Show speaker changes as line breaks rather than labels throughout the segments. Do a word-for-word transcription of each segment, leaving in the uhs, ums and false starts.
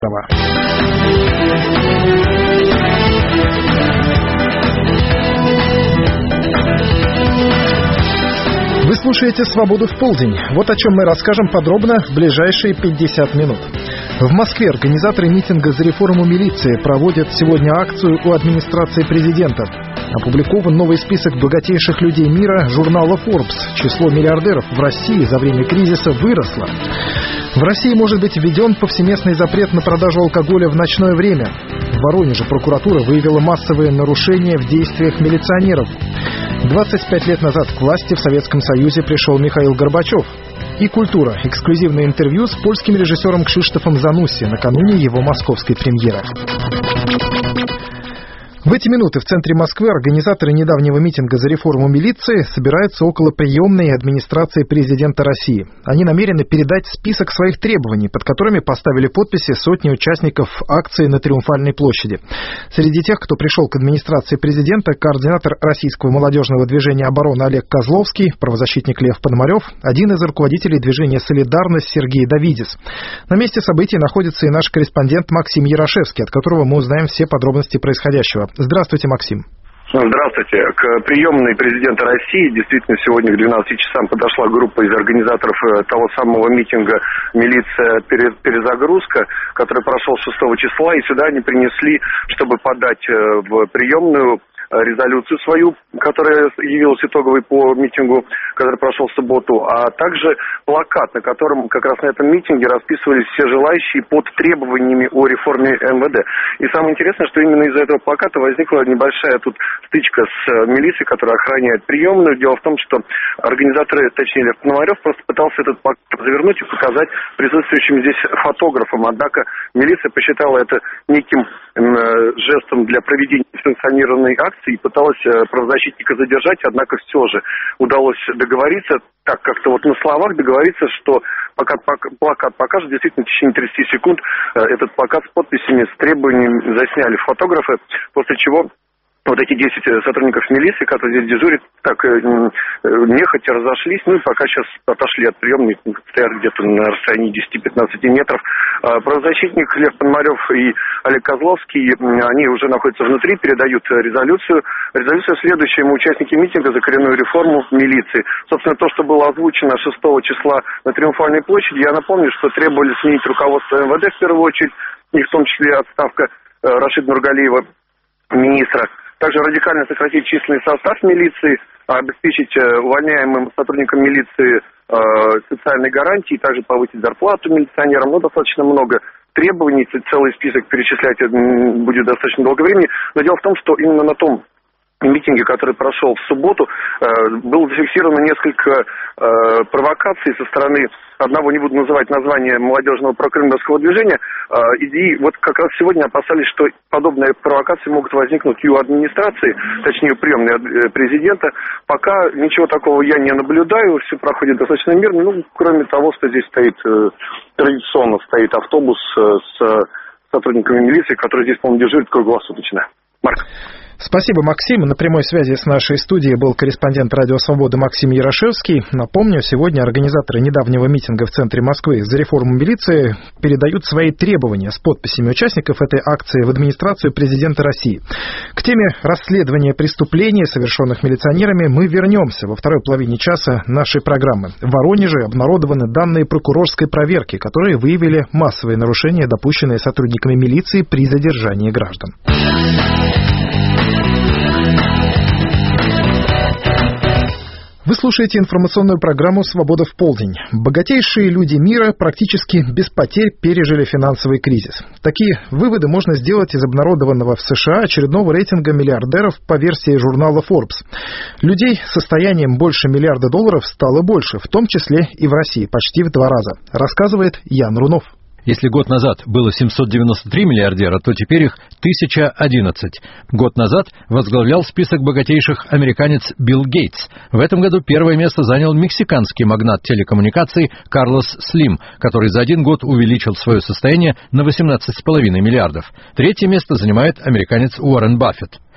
Вы слушаете «Свободу в полдень». Вот о чем мы расскажем подробно в ближайшие пятьдесят минут. В Москве организаторы митинга за реформу милиции проводят сегодня акцию у администрации президента. Опубликован новый список богатейших людей мира журнала Forbes. Число миллиардеров в России за время кризиса выросло. В России может быть введен повсеместный запрет на продажу алкоголя в ночное время. В Воронеже прокуратура выявила массовые нарушения в действиях милиционеров. двадцать пять лет назад к власти в Советском Союзе пришел Михаил Горбачев. И культура. Эксклюзивное интервью с польским режиссером Кшиштофом Занусси накануне его московской премьеры. В эти минуты в центре Москвы организаторы недавнего митинга за реформу милиции собираются около приемной администрации президента России. Они намерены передать список своих требований, под которыми поставили подписи сотни участников акции на Триумфальной площади. Среди тех, кто пришел к администрации президента, координатор российского молодежного движения «Оборона» Олег Козловский, правозащитник Лев Пономарев, один из руководителей движения «Солидарность» Сергей Давидис. На месте событий находится и наш корреспондент Максим Ярошевский, от которого мы узнаем все подробности происходящего. Здравствуйте, Максим.
Здравствуйте. К приемной президента России действительно сегодня к двенадцати часам подошла группа из организаторов того самого митинга «Милиция. Перезагрузка», который прошел шестого числа, и сюда они принесли, чтобы подать в приемную резолюцию свою, которая явилась итоговой по митингу, который прошел в субботу, а также плакат, на котором как раз на этом митинге расписывались все желающие под требованиями о реформе эм вэ дэ. И самое интересное, что именно из-за этого плаката возникла небольшая тут стычка с милицией, которая охраняет приемную. Дело в том, что организаторы, точнее Лев Пономарев, просто пытался этот плакат завернуть и показать присутствующим здесь фотографам. Однако милиция посчитала это неким жестом для проведения санкционированной акции и пыталась правозащитника задержать, однако все же удалось договориться, так как-то вот на словах договориться, что пока плакат покажет, действительно в течение тридцати секунд этот плакат с подписями, с требованиями засняли фотографы, после чего вот эти десять сотрудников милиции, которые здесь дежурят, так нехотя разошлись, ну и пока сейчас отошли от приемной, стоят где-то на расстоянии десяти-пятнадцати метров. Правозащитник Лев Пономарев и Олег Козловский, они уже находятся внутри, передают резолюцию. Резолюция следующая, мы участники митинга за коренную реформу милиции. Собственно, то, что было озвучено шестого числа на Триумфальной площади, я напомню, что требовали сменить руководство эм вэ дэ в первую очередь, и в том числе отставка Рашида Нургалиева, министра. Также радикально сократить численный состав милиции, обеспечить увольняемым сотрудникам милиции э, социальные гарантии, также повысить зарплату милиционерам. Ну, достаточно много требований, целый список перечислять будет достаточно долго времени. Но дело в том, что именно на том митинге, который прошел в субботу, было зафиксировано несколько провокаций со стороны одного, не буду называть название, молодежного прокремлевского движения. И вот как раз сегодня опасались, что подобные провокации могут возникнуть и у администрации, точнее, у приемной президента. Пока ничего такого я не наблюдаю, все проходит достаточно мирно. Ну, кроме того, что здесь стоит, традиционно стоит автобус с сотрудниками милиции, который здесь, по-моему, дежурит круглосуточно. Марк.
Спасибо, Максим. На прямой связи с нашей студией был корреспондент «Радио Свобода» Максим Ярошевский. Напомню, сегодня организаторы недавнего митинга в центре Москвы за реформу милиции передают свои требования с подписями участников этой акции в администрацию президента России. К теме расследования преступлений, совершенных милиционерами, мы вернемся во второй половине часа нашей программы. В Воронеже обнародованы данные прокурорской проверки, которые выявили массовые нарушения, допущенные сотрудниками милиции при задержании граждан. Вы слушаете информационную программу «Свобода в полдень». Богатейшие люди мира практически без потерь пережили финансовый кризис. Такие выводы можно сделать из обнародованного в США очередного рейтинга миллиардеров по версии журнала Forbes. Людей с состоянием больше миллиарда долларов стало больше, в том числе и в России, почти в два раза, рассказывает Ян Рунов.
Если год назад было семьсот девяносто три миллиардера, то теперь их тысяча одиннадцать. Год назад возглавлял список богатейших американец Билл Гейтс. В этом году первое место занял мексиканский магнат телекоммуникаций Карлос Слим, который за один год увеличил свое состояние на восемнадцать целых пять десятых миллиардов. Третье место занимает американец Уоррен Баффет.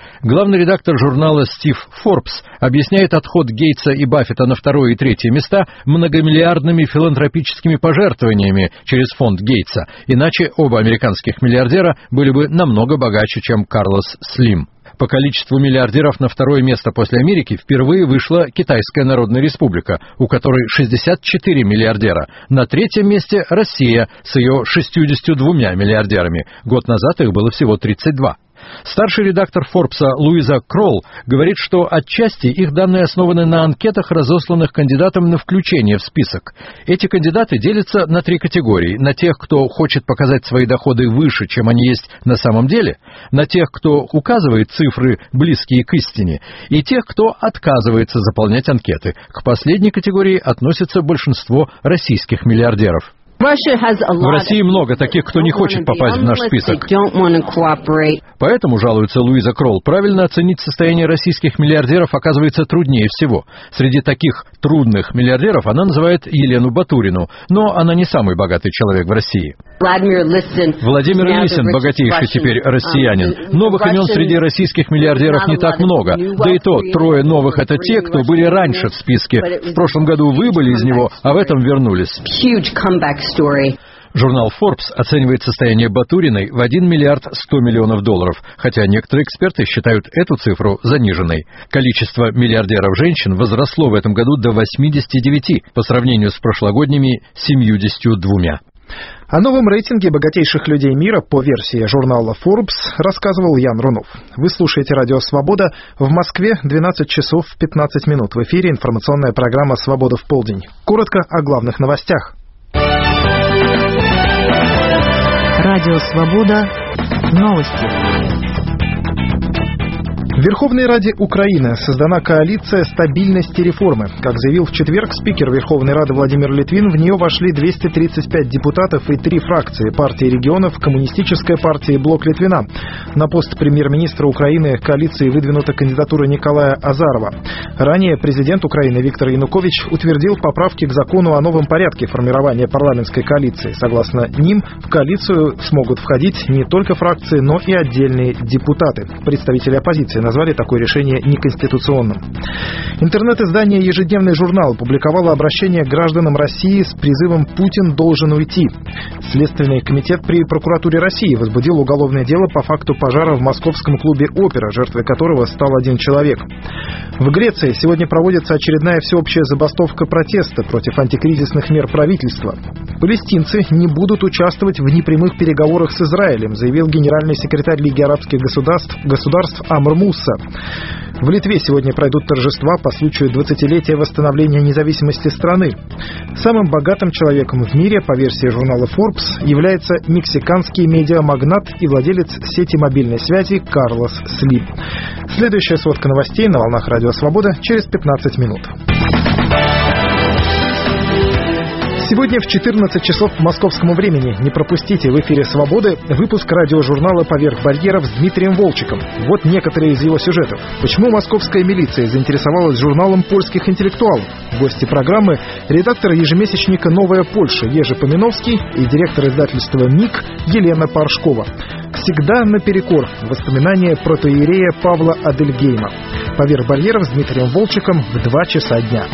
Главный редактор журнала Стив Форбс объясняет отход Гейтса и Баффета на второе и третье места многомиллиардными филантропическими пожертвованиями через фонд Гейтса, иначе оба американских миллиардера были бы намного богаче, чем Карлос Слим. По количеству миллиардеров на второе место после Америки впервые вышла Китайская Народная Республика, у которой шестьдесят четыре миллиардера. На третьем месте Россия с ее шестьюдесятью двумя миллиардерами. Год назад их было всего тридцать два. Старший редактор Форбса Луиза Кролл говорит, что отчасти их данные основаны на анкетах, разосланных кандидатам на включение в список. Эти кандидаты делятся на три категории. На тех, кто хочет показать свои доходы выше, чем они есть на самом деле, на тех, кто указывает цифры, близкие к истине, и тех, кто отказывается заполнять анкеты. К последней категории относятся большинство российских миллиардеров. В России много таких, кто не хочет попасть в наш список. Поэтому, жалуется Луиза Кролл, правильно оценить состояние российских миллиардеров оказывается труднее всего. Среди таких трудных миллиардеров она называет Елену Батурину, но она не самый богатый человек в России. Владимир Лисин, богатейший теперь россиянин. Новых имен среди российских миллиардеров не так много. Да и то, трое новых — это те, кто были раньше в списке. В прошлом году выбыли из него, а в этом вернулись. Журнал Forbes оценивает состояние Батуриной в один миллиард сто миллионов долларов, хотя некоторые эксперты считают эту цифру заниженной. Количество миллиардеров женщин возросло в этом году до восьмидесяти девяти по сравнению с прошлогодними семьюдесятью двумя.
О новом рейтинге богатейших людей мира по версии журнала Forbes рассказывал Ян Рунов. Вы слушаете «Радио Свобода». В Москве двенадцать часов пятнадцать минут. В эфире информационная программа «Свобода в полдень». Коротко о главных новостях.
Радио Свобода. Новости.
В Верховной Раде Украины создана коалиция стабильности и реформы. Как заявил в четверг спикер Верховной Рады Владимир Литвин, в нее вошли двести тридцать пять депутатов и три фракции: партии регионов, Коммунистическая партия и Блок Литвина. На пост премьер-министра Украины коалиции выдвинута кандидатура Николая Азарова. Ранее президент Украины Виктор Янукович утвердил поправки к закону о новом порядке формирования парламентской коалиции. Согласно ним, в коалицию смогут входить не только фракции, но и отдельные депутаты. Представители оппозиции назвали такое решение неконституционным. Интернет-издание «Ежедневный журнал» опубликовало обращение к гражданам России с призывом «Путин должен уйти». Следственный комитет при прокуратуре России возбудил уголовное дело по факту пожара в московском клубе «Опера», жертвой которого стал один человек. В Греции сегодня проводится очередная всеобщая забастовка протеста против антикризисных мер правительства. Палестинцы не будут участвовать в непрямых переговорах с Израилем, заявил генеральный секретарь Лиги арабских государств, государств Амр Мусса. В Литве сегодня пройдут торжества по случаю двадцатилетия восстановления независимости страны. Самым богатым человеком в мире, по версии журнала Forbes, является мексиканский медиамагнат и владелец сети мобильной связи Карлос Слим. Следующая сводка новостей на волнах Радио Свобода через пятнадцать минут. Сегодня в четырнадцать часов по московскому времени. Не пропустите в эфире «Свободы» выпуск радиожурнала «Поверх барьеров» с Дмитрием Волчиком. Вот некоторые из его сюжетов. Почему московская милиция заинтересовалась журналом польских интеллектуалов? Гости программы — редактор ежемесячника «Новая Польша» Ежи Поминовский и директор издательства «МИГ» Елена Паршкова. Всегда наперекор. Воспоминания протоиерея Павла Адельгейма. «Поверх барьеров» с Дмитрием Волчиком в два часа дня.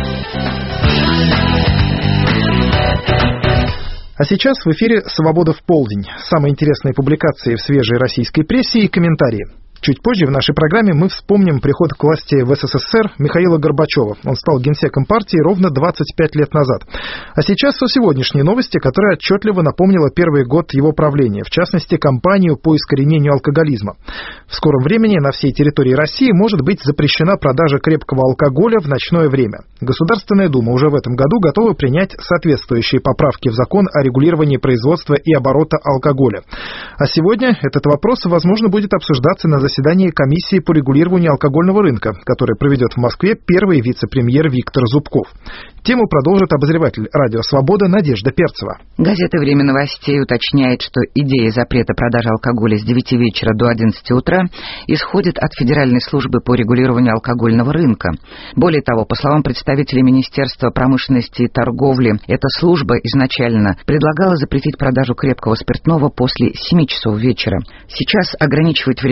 А сейчас в эфире «Свобода в полдень». Самые интересные публикации в свежей российской прессе и комментарии. Чуть позже в нашей программе мы вспомним приход к власти в СССР Михаила Горбачева. Он стал генсеком партии ровно двадцать пять лет назад. А сейчас о сегодняшней новости, которая отчетливо напомнила первый год его правления, в частности, кампанию по искоренению алкоголизма. В скором времени на всей территории России может быть запрещена продажа крепкого алкоголя в ночное время. Государственная Дума уже в этом году готова принять соответствующие поправки в закон о регулировании производства и оборота алкоголя. А сегодня этот вопрос, возможно, будет обсуждаться на заседании заседании комиссии по регулированию алкогольного рынка, который проведет в Москве первый вице-премьер Виктор Зубков. Тему продолжит обозреватель «Радио Свобода» Надежда Перцева.
Газета «Время новостей» уточняет, что идея запрета продажи алкоголя с девяти вечера до одиннадцати утра исходит от Федеральной службы по регулированию алкогольного рынка. Более того, по словам представителей Министерства промышленности и торговли, эта служба изначально предлагала запретить продажу крепкого спиртного после семи часов вечера. Сейчас ограничивать время торговли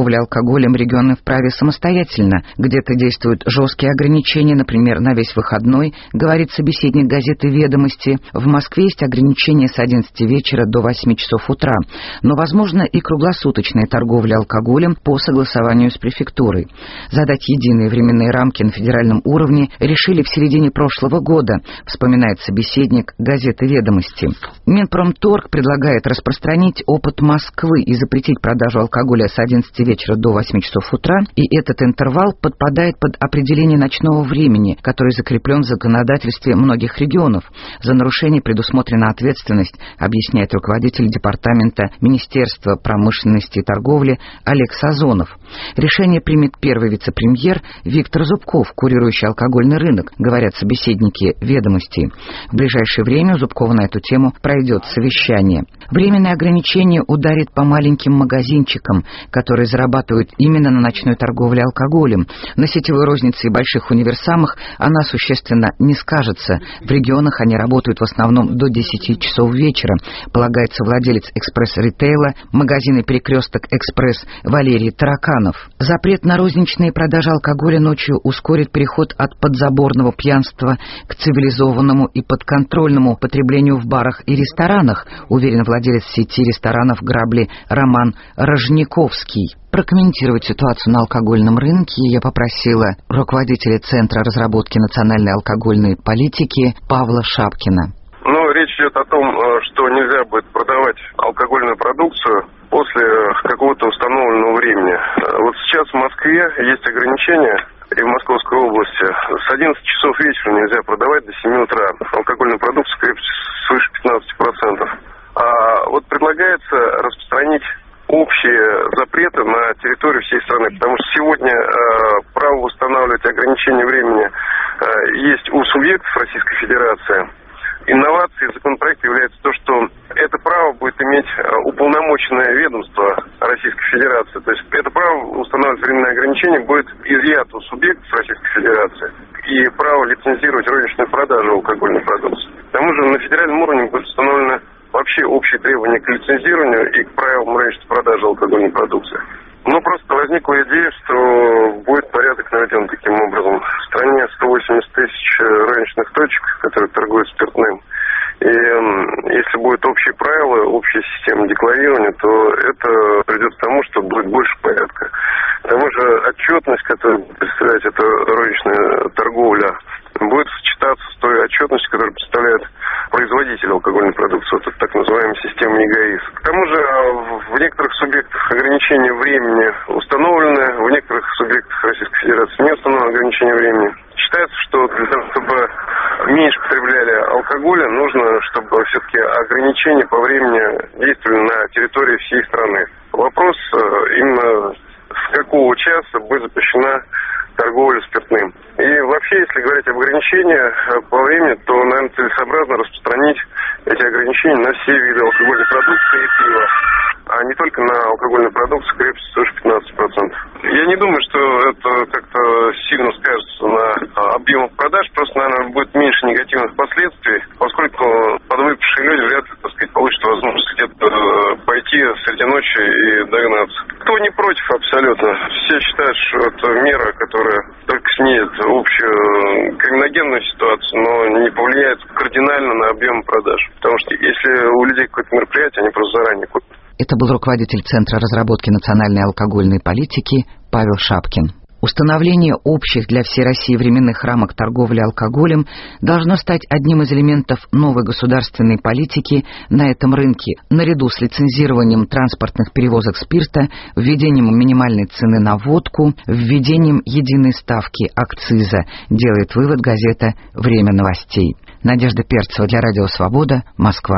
торговли алкоголем регионы вправе самостоятельно. Где-то действуют жесткие ограничения, например, на весь выходной, говорит собеседник газеты «Ведомости». В Москве есть ограничения с одиннадцати вечера до восьми часов утра. Но, возможно, и круглосуточная торговля алкоголем по согласованию с префектурой. Задать единые временные рамки на федеральном уровне решили в середине прошлого года, вспоминает собеседник газеты «Ведомости». Минпромторг предлагает распространить опыт Москвы и запретить продажу алкоголя с одиннадцати вечера до восьми часов утра, и этот интервал подпадает под определение ночного времени, который закреплен в законодательстве многих регионов. За нарушение предусмотрена ответственность, объясняет руководитель департамента Министерства промышленности и торговли Олег Сазонов. Решение примет первый вице-премьер Виктор Зубков, курирующий алкогольный рынок, говорят собеседники «Ведомости». В ближайшее время у Зубкова на эту тему пройдет совещание. Временное ограничение ударит по маленьким магазинчикам, которые зарабатывают именно на ночной торговле алкоголем. На сетевой рознице и больших универсамах она существенно не скажется. В регионах они работают в основном до десяти часов вечера, полагается владелец экспресс-ритейла магазина «Перекресток Экспресс» Валерий Тараканов. Запрет на розничные продажи алкоголя ночью ускорит переход от подзаборного пьянства к цивилизованному и подконтрольному потреблению в барах и ресторанах, уверен владелец сети ресторанов «Грабли» Роман Рожниковский. Прокомментировать ситуацию на алкогольном рынке я попросила руководителя Центра разработки национальной алкогольной политики Павла Шапкина.
Ну, речь идет о том, что нельзя будет продавать алкогольную продукцию после какого-то установленного времени. Вот сейчас в Москве есть ограничения, и в Московской области с одиннадцати часов вечера нельзя продавать до семи утра алкогольную продукцию крепостью свыше пятнадцати процентов. А вот предлагается распространить общие запреты на территорию всей страны, потому что сегодня э, право устанавливать ограничения времени э, есть у субъектов Российской Федерации. Инновацией законопроекта является то, что это право будет иметь уполномоченное ведомство Российской Федерации. То есть это право устанавливать временные ограничения будет изъято у субъектов Российской Федерации, и право лицензировать розничную продажу алкогольной продукции. К тому же на федеральном уровне будет установлено вообще общие требования к лицензированию и к правилам розничной продажи алкогольной продукции. Но просто возникла идея, что будет порядок наведен таким образом. В стране сто восемьдесят тысяч розничных точек, которые торгуют спиртным. И если будут общие правила, общая система декларирования, то это придет к тому, что будет больше порядка. К тому же отчетность, которую представляет эта розничная торговля, будет сочетаться с той отчетностью, которую представляет производитель алкогольной продукции, вот так называемая система ЕГАИС. К тому же в некоторых субъектах ограничения времени установлены, в некоторых субъектах Российской Федерации не установлено ограничение времени. Считается, что для того, чтобы меньше потребляли алкоголя, нужно, чтобы все-таки ограничения по времени действовали на территории всей страны. Вопрос именно с какого часа будет запрещена торговля спиртным. И вообще, если говорить об ограничениях по времени, то, наверное, целесообразно распространить эти ограничения на все виды алкогольной продукции и пива, а не только на алкогольную продукцию крепостью свыше пятнадцати процентов. Я не думаю, что это как-то сильно скажется на объемах продаж, просто, наверное, будет меньше негативных последствий, поскольку подвыпившие люди вряд ли, так сказать, получат возможность где-то пойти среди ночи и догнаться. Кто не против абсолютно. Все считают, что это мера, которая только снизит общую криминогенную ситуацию, но не повлияет кардинально на объем продаж. Потому что если у людей какое-то мероприятие, они просто заранее купят.
Это был руководитель Центра разработки национальной алкогольной политики Павел Шапкин. Установление общих для всей России временных рамок торговли алкоголем должно стать одним из элементов новой государственной политики на этом рынке, наряду с лицензированием транспортных перевозок спирта, введением минимальной цены на водку, введением единой ставки акциза, делает вывод газета «Время новостей». Надежда Перцева для Радио Свобода, Москва.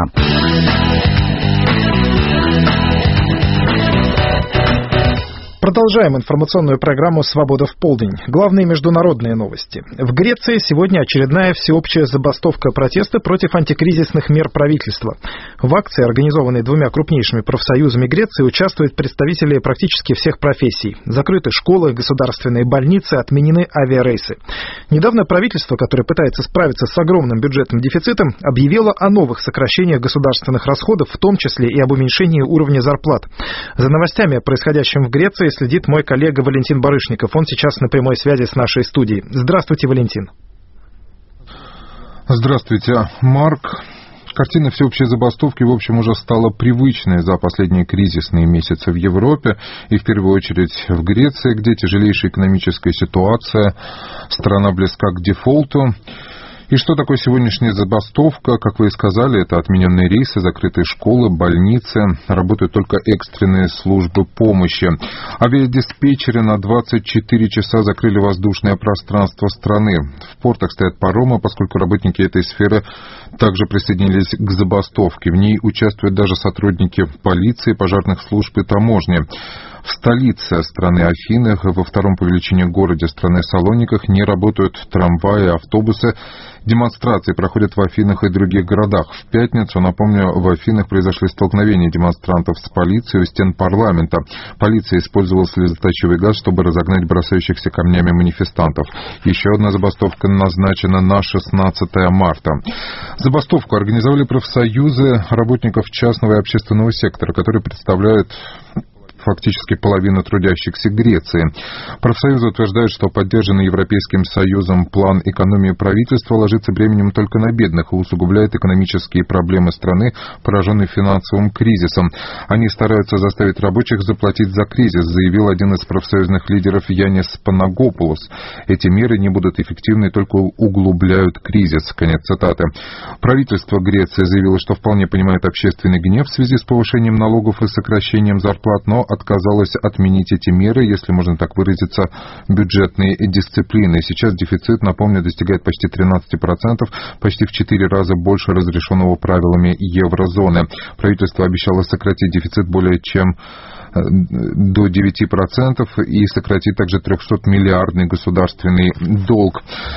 Продолжаем информационную программу «Свобода в полдень». Главные международные новости. В Греции сегодня очередная всеобщая забастовка протеста против антикризисных мер правительства. В акции, организованной двумя крупнейшими профсоюзами Греции, участвуют представители практически всех профессий. Закрыты школы, государственные больницы, отменены авиарейсы. Недавно правительство, которое пытается справиться с огромным бюджетным дефицитом, объявило о новых сокращениях государственных расходов, в том числе и об уменьшении уровня зарплат. За новостями, происходящим в Греции, следит мой коллега Валентин Барышников. Он сейчас на прямой связи с нашей студией. Здравствуйте, Валентин.
Здравствуйте, Марк. Картина всеобщей забастовки, в общем, уже стала привычной за последние кризисные месяцы в Европе и, в первую очередь, в Греции, где тяжелейшая экономическая ситуация, страна близка к дефолту. И что такое сегодняшняя забастовка? Как вы и сказали, это отмененные рейсы, закрытые школы, больницы, работают только экстренные службы помощи. Авиадиспетчеры на двадцать четыре часа закрыли воздушное пространство страны. В портах стоят паромы, поскольку работники этой сферы также присоединились к забастовке. В ней участвуют даже сотрудники полиции, пожарных служб и таможни. В столице страны Афинах, во втором по величине городе страны Салониках не работают трамваи, автобусы. Демонстрации проходят в Афинах и других городах. В пятницу, напомню, в Афинах произошли столкновения демонстрантов с полицией у стен парламента. Полиция использовала слезоточивый газ, чтобы разогнать бросающихся камнями манифестантов. Еще одна забастовка назначена на шестнадцатое марта. Забастовку организовали профсоюзы работников частного и общественного сектора, которые представляют фактически половина трудящихся Греции. Профсоюзы утверждают, что поддержанный Европейским Союзом план экономии правительства ложится бременем только на бедных и усугубляет экономические проблемы страны, пораженной финансовым кризисом. Они стараются заставить рабочих заплатить за кризис, заявил один из профсоюзных лидеров Янис Панагопулос. Эти меры не будут эффективны и только углубляют кризис. Конец цитаты. Правительство Греции заявило, что вполне понимает общественный гнев в связи с повышением налогов и сокращением зарплат, но отказалась отменить эти меры, если можно так выразиться, бюджетной дисциплины. Сейчас дефицит, напомню, достигает почти тринадцать процентов, почти в четыре раза больше разрешенного правилами еврозоны. Правительство обещало сократить дефицит более чем до девяти процентов и сократить также трехсотмиллиардный государственный долг.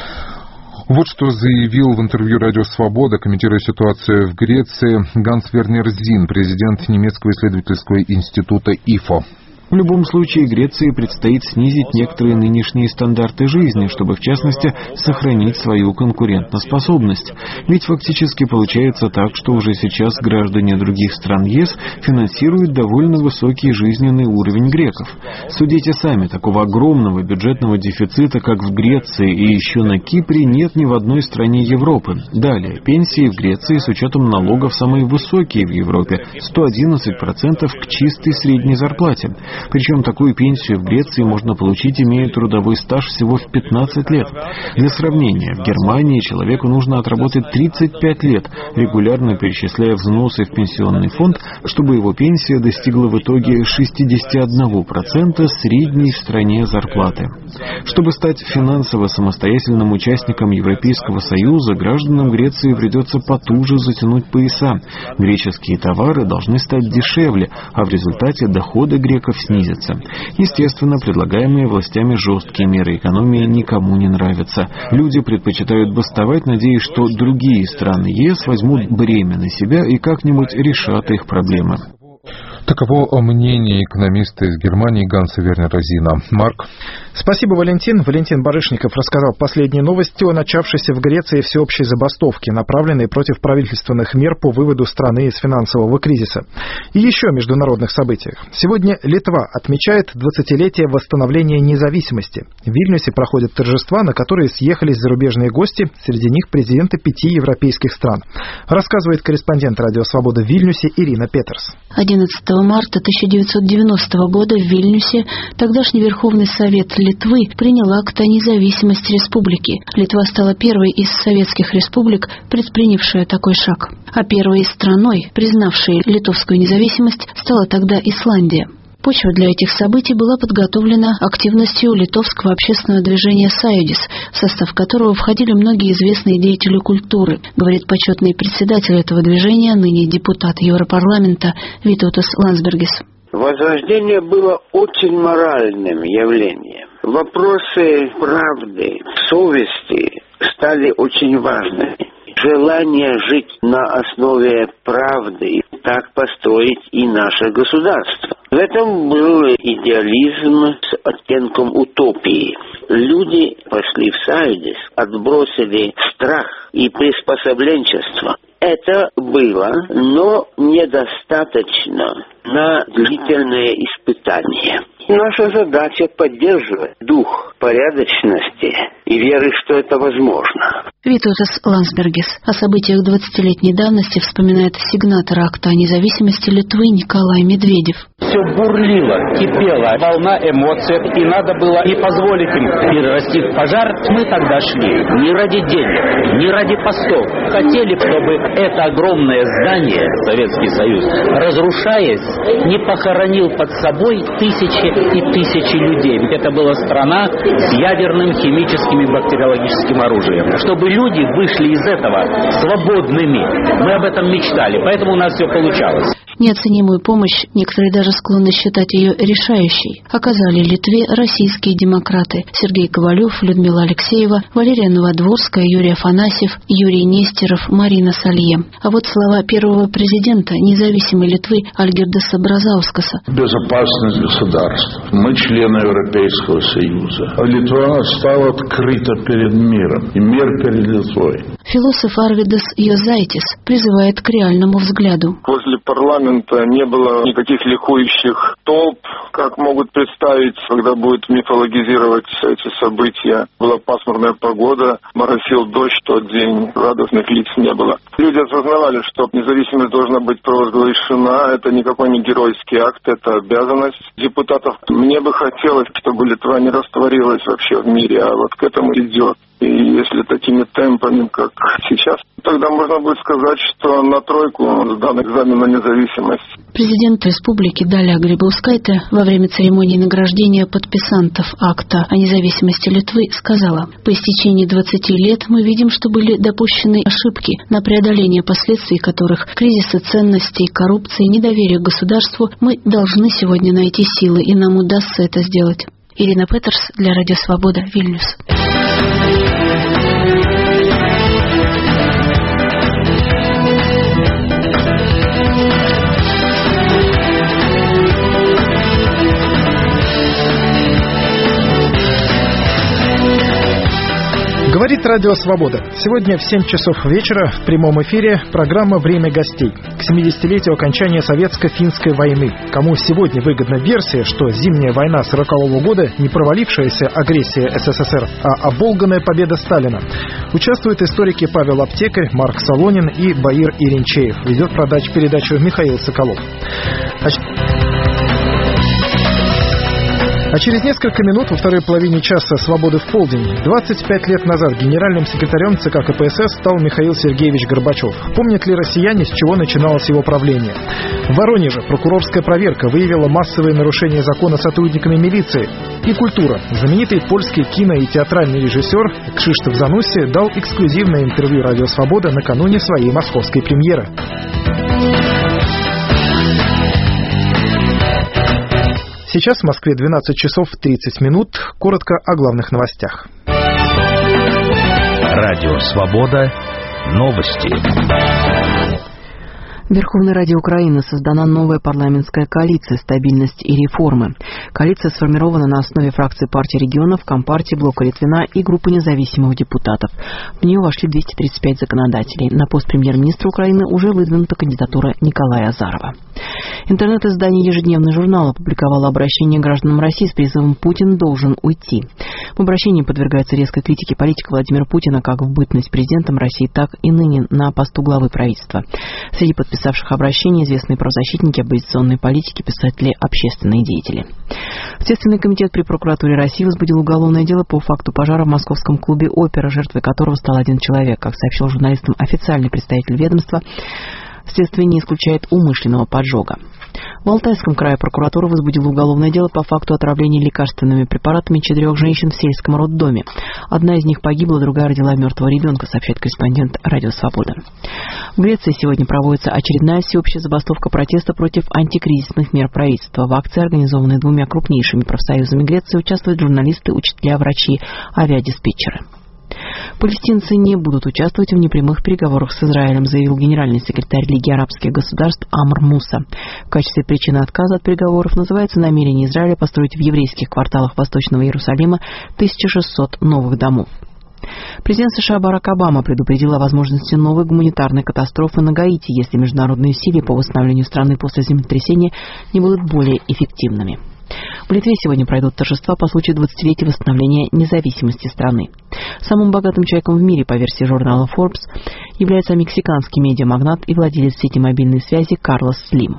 Вот что заявил в интервью «Радио Свобода», комментируя ситуацию в Греции, Ганс Вернер Зин, президент немецкого исследовательского института ИФО.
В любом случае, Греции предстоит снизить некоторые нынешние стандарты жизни, чтобы, в частности, сохранить свою конкурентоспособность. Ведь фактически получается так, что уже сейчас граждане других стран ЕС финансируют довольно высокий жизненный уровень греков. Судите сами, такого огромного бюджетного дефицита, как в Греции и еще на Кипре, нет ни в одной стране Европы. Далее, пенсии в Греции с учетом налогов самые высокие в Европе – сто одиннадцать процентов к чистой средней зарплате. Причем такую пенсию в Греции можно получить, имея трудовой стаж всего в пятнадцать лет. Для сравнения, в Германии человеку нужно отработать тридцать пять лет, регулярно перечисляя взносы в пенсионный фонд, чтобы его пенсия достигла в итоге шестьдесят один процент средней в стране зарплаты. Чтобы стать финансово самостоятельным участником Европейского Союза, гражданам Греции придется потуже затянуть пояса. Греческие товары должны стать дешевле, а в результате доходы греков снизятся. Естественно, предлагаемые властями жесткие меры экономии никому не нравятся. Люди предпочитают бастовать, надеясь, что другие страны ЕС возьмут бремя на себя и как-нибудь решат их проблемы.
Таково мнение экономиста из Германии Ганса Вернера Зина. Марк.
Спасибо, Валентин. Валентин Барышников рассказал последние новости о начавшейся в Греции всеобщей забастовке, направленной против правительственных мер по выводу страны из финансового кризиса. И еще о международных событиях. Сегодня Литва отмечает двадцатилетие восстановления независимости. В Вильнюсе проходят торжества, на которые съехались зарубежные гости, среди них президенты пяти европейских стран. Рассказывает корреспондент «Радио Свобода» в Вильнюсе Ирина Петерс.
одиннадцатого марта тысяча девятьсот девяностого года в Вильнюсе тогдашний Верховный Совет Литвы принял акт о независимости республики. Литва стала первой из советских республик, предпринявшая такой шаг. А первой страной, признавшей литовскую независимость, стала тогда Исландия. Почва для этих событий была подготовлена активностью литовского общественного движения «Саюдис», в состав которого входили многие известные деятели культуры, говорит почетный председатель этого движения, ныне депутат Европарламента Витаутас Ландсбергис.
Возрождение было очень моральным явлением. Вопросы правды, совести стали очень важными. Желание жить на основе правды, так построить и наше государство. В этом был идеализм с оттенком утопии. Люди пошли в Саюдис, отбросили страх и приспособленчество. это было, но недостаточно на длительное испытание. Наша задача поддерживать дух порядочности и веры, что это возможно.
Витаутас Лансбергис о событиях двадцатилетней давности вспоминает сигнатор акта о независимости Литвы Николай Медведев.
Все бурлило, кипело, волна эмоций, и надо было не позволить им перерасти в пожар. Мы тогда шли не ради денег, не ради постов. Хотели, чтобы это огромное здание, Советский Союз, разрушаясь, не похоронил под собой тысячи и тысячи людей. Ведь это была страна с ядерным, химическим и бактериологическим оружием. Чтобы люди вышли из этого свободными. Мы об этом мечтали, поэтому у нас все получалось.
Неоценимую помощь, некоторые даже склонны считать ее решающей, оказали Литве российские демократы Сергей Ковалев, Людмила Алексеева, Валерия Новодворская, Юрий Афанасьев, Юрий Нестеров, Марина Салье. А вот слова первого президента независимой Литвы Альгирдаса Бразаускаса.
Безопасность государства. Мы члены Европейского Союза. Литва стала открыта перед миром, и мир перед Литвой.
Философ Арвидас Йозайтис призывает к реальному взгляду.
Возле парламента не было никаких ликующих толп, как могут представить, когда будут мифологизировать эти события. Была пасмурная погода, моросил дождь в тот день, радостных лиц не было. Люди осознавали, что независимость должна быть провозглашена, это никакой не геройский акт, это обязанность депутатов. Мне бы хотелось, чтобы Литва не растворилась вообще в мире, а вот к этому идет. И если такими темпами, как сейчас, тогда можно будет сказать, что на тройку сдан экзамен на независимость.
Президент республики Даля Грибаускайте во время церемонии награждения подписантов акта о независимости Литвы сказала: «По истечении двадцати лет мы видим, что были допущены ошибки, на преодоление последствий которых, кризиса ценностей, коррупции, недоверия к государству, мы должны сегодня найти силы, и нам удастся это сделать». Ирина Петерс для Радио Свобода, Вильнюс.
Говорит Радио Свобода. Сегодня в семь часов вечера в прямом эфире программа «Время гостей» к семидесятилетию окончания Советско-финской войны. Кому сегодня выгодна версия, что зимняя война сорокового года не провалившаяся агрессия СССР, а оболганная победа Сталина? Участвуют историки Павел Аптекарь, Марк Солонин и Баир Иринчеев. Ведет передачу Михаил Соколов. А через несколько минут во второй половине часа «Свободы в полдень» двадцать пять лет назад генеральным секретарем ЦК КПСС стал Михаил Сергеевич Горбачев. Помнят ли россияне, с чего начиналось его правление? В Воронеже прокурорская проверка выявила массовые нарушения закона сотрудниками милиции. И культура. Знаменитый польский кино- и театральный режиссер Кшиштоф Занусси дал эксклюзивное интервью «Радио Свобода» накануне своей московской премьеры. Сейчас в Москве двенадцать часов тридцать минут. Коротко о главных новостях.
Радио Свобода. Новости.
В Верховной Раде Украины создана новая парламентская коалиция «Стабильность и реформы». Коалиция сформирована на основе фракций партии регионов, Компартии, Блока Литвина и группы независимых депутатов. В нее вошли двести тридцать пять законодателей. На пост премьер-министра Украины уже выдвинута кандидатура Николая Азарова. Интернет-издание «Ежедневный журнал» опубликовало обращение гражданам России с призывом «Путин должен уйти». В обращении подвергается резкой критике политика Владимира Путина как в бытность президентом России, так и ныне на посту главы правительства. Среди подписавших обращение известные правозащитники, оппозиционные политики, писатели, общественные деятели. Следственный комитет при прокуратуре России возбудил уголовное дело по факту пожара в московском клубе «Опера», жертвой которого стал один человек. Как сообщил журналистам официальный представитель ведомства, следствие не исключает умышленного поджога. В Алтайском крае прокуратура возбудила уголовное дело по факту отравления лекарственными препаратами четырех женщин в сельском роддоме. Одна из них погибла, другая родила мертвого ребенка, сообщает корреспондент Радио Свобода. В Греции сегодня проводится очередная всеобщая забастовка протеста против антикризисных мер правительства. В акции, организованной двумя крупнейшими профсоюзами Греции, участвуют журналисты, учителя, врачи, авиадиспетчеры. Палестинцы не будут участвовать в непрямых переговорах с Израилем, заявил генеральный секретарь Лиги арабских государств Амр Муса. В качестве причины отказа от переговоров называется намерение Израиля построить в еврейских кварталах Восточного Иерусалима тысяча шестьсот новых домов. Президент США Барак Обама предупредил о возможности новой гуманитарной катастрофы на Гаити, если международные усилия по восстановлению страны после землетрясения не будут более эффективными. В Литве сегодня пройдут торжества по случаю двадцатилетия восстановления независимости страны. Самым богатым человеком в мире, по версии журнала Forbes, является мексиканский медиамагнат и владелец сети мобильной связи Карлос Слим.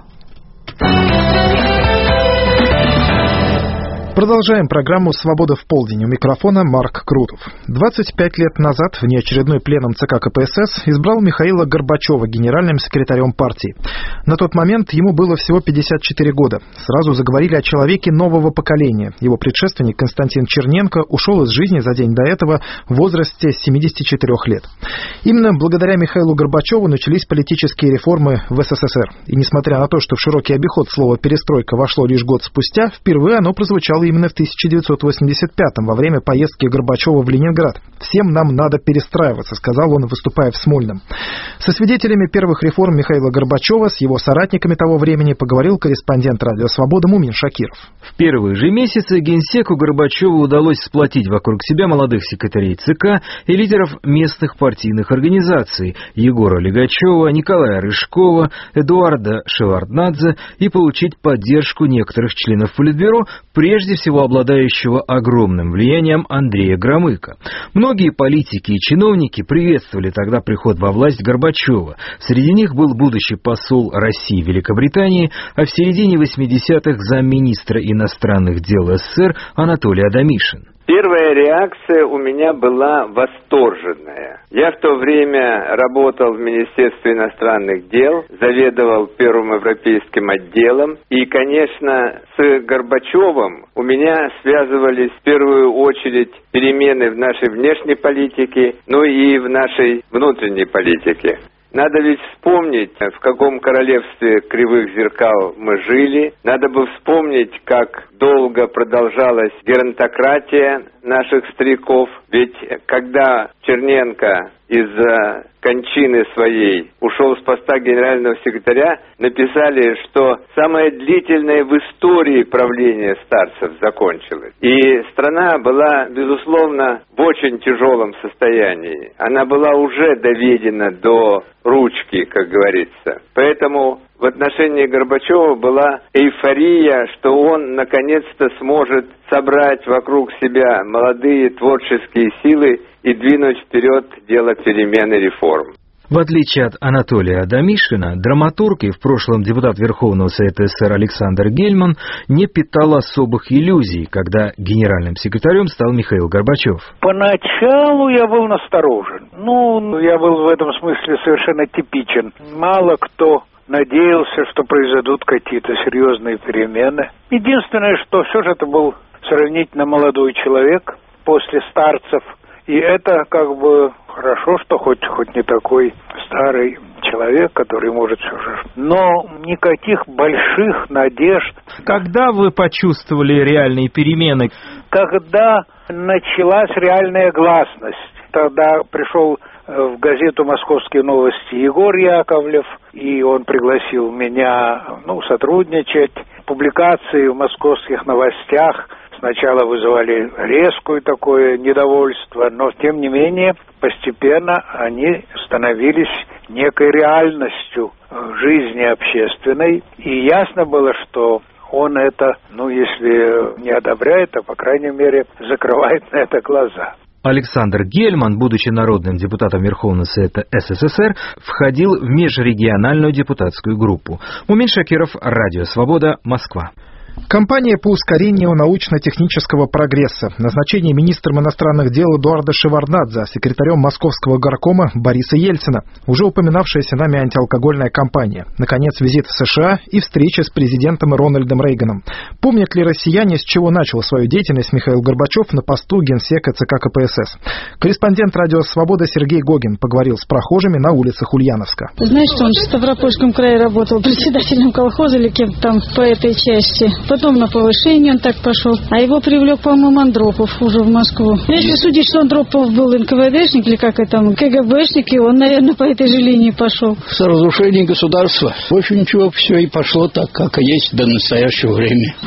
Продолжаем программу «Свобода в полдень». У микрофона Марк Крутов. двадцать пять лет назад внеочередной пленум ЦК КПСС избрал Михаила Горбачева генеральным секретарем партии. На тот момент ему было всего пятьдесят четыре года. Сразу заговорили о человеке нового поколения. Его предшественник Константин Черненко ушел из жизни за день до этого в возрасте семидесяти четырёх лет. Именно благодаря Михаилу Горбачеву начались политические реформы в СССР. И несмотря на то, что в широкий обиход слово «перестройка» вошло лишь год спустя, впервые оно прозвучало именно в тысяча девятьсот восемьдесят пятом, во время поездки Горбачева в Ленинград. «Всем нам надо перестраиваться», — сказал он, выступая в Смольном. Со свидетелями первых реформ Михаила Горбачева, с его соратниками того времени, поговорил корреспондент «Радио Свобода» Мумин Шакиров.
В первые же месяцы генсеку Горбачеву удалось сплотить вокруг себя молодых секретарей ЦК и лидеров местных партийных организаций Егора Легачева, Николая Рыжкова, Эдуарда Шеварднадзе и получить поддержку некоторых членов Политбюро, прежде всего обладающего огромным влиянием Андрея Громыка. Многие политики и чиновники приветствовали тогда приход во власть Горбачева. Среди них был будущий посол России в Великобритании, а в середине восьмидесятых замминистра иностранных дел СССР Анатолий Адамишин.
Первая реакция у меня была восторженная. Я в то время работал в Министерстве иностранных дел, заведовал первым европейским отделом. И, конечно, с Горбачевым у меня связывались в первую очередь перемены в нашей внешней политике, ну и в нашей внутренней политике. Надо ведь вспомнить, в каком королевстве кривых зеркал мы жили. Надо бы вспомнить, как долго продолжалась геронтократия наших стариков. Ведь когда Черненко из-за кончины своей ушел с поста генерального секретаря, написали, что самое длительное в истории правление старцев закончилось. И страна была, безусловно, в очень тяжелом состоянии. Она была уже доведена до ручки, как говорится. Поэтому в отношении Горбачева была эйфория, что он наконец-то сможет собрать вокруг себя молодые творческие силы и двинуть вперед дело перемен и реформ.
В отличие от Анатолия Адамишина, драматург и в прошлом депутат Верховного Совета СССР Александр Гельман не питал особых иллюзий, когда генеральным секретарем стал Михаил Горбачев.
Поначалу я был насторожен. Ну, я был в этом смысле совершенно типичен. Мало кто надеялся, что произойдут какие-то серьезные перемены. Единственное, что все же это был сравнительно молодой человек после старцев. И это как бы хорошо, что хоть, хоть не такой старый человек, который может все же. Но никаких больших надежд.
Когда вы почувствовали реальные перемены?
Когда началась реальная гласность. Тогда пришел в газету «Московские новости» Егор Яковлев, и он пригласил меня, ну, сотрудничать. Публикации в «Московских новостях» сначала вызывали резкое такое недовольство, но, тем не менее, постепенно они становились некой реальностью жизни общественной. И ясно было, что он это, ну, если не одобряет, то, по крайней мере, закрывает на это глаза.
Александр Гельман, будучи народным депутатом Верховного Совета СССР, входил в межрегиональную депутатскую группу. Мумин Шакиров, Радио Свобода, Москва.
Компания по ускорению научно-технического прогресса. Назначение министром иностранных дел Эдуарда Шеварднадзе, секретарем Московского горкома Бориса Ельцина. Уже упоминавшаяся нами антиалкогольная кампания. Наконец, визит в США и встреча с президентом Рональдом Рейганом. Помнят ли россияне, с чего начал свою деятельность Михаил Горбачев на посту генсека ЦК КПСС? Корреспондент «Радио Свобода» Сергей Гогин поговорил с прохожими на улицах Ульяновска.
Знаешь, что он в Ставропольском крае работал председателем колхоза или кем-то там по этой части. Потом на повышение он так пошел. А его привлек, по-моему, Андропов уже в Москву. Если судить, что Андропов был эн ка вэ дэшник или как это там, ка гэ бэшник, и он, наверное, по этой же линии пошел.
С разрушением государства. В общем, ничего, все и пошло так, как и есть до настоящего времени.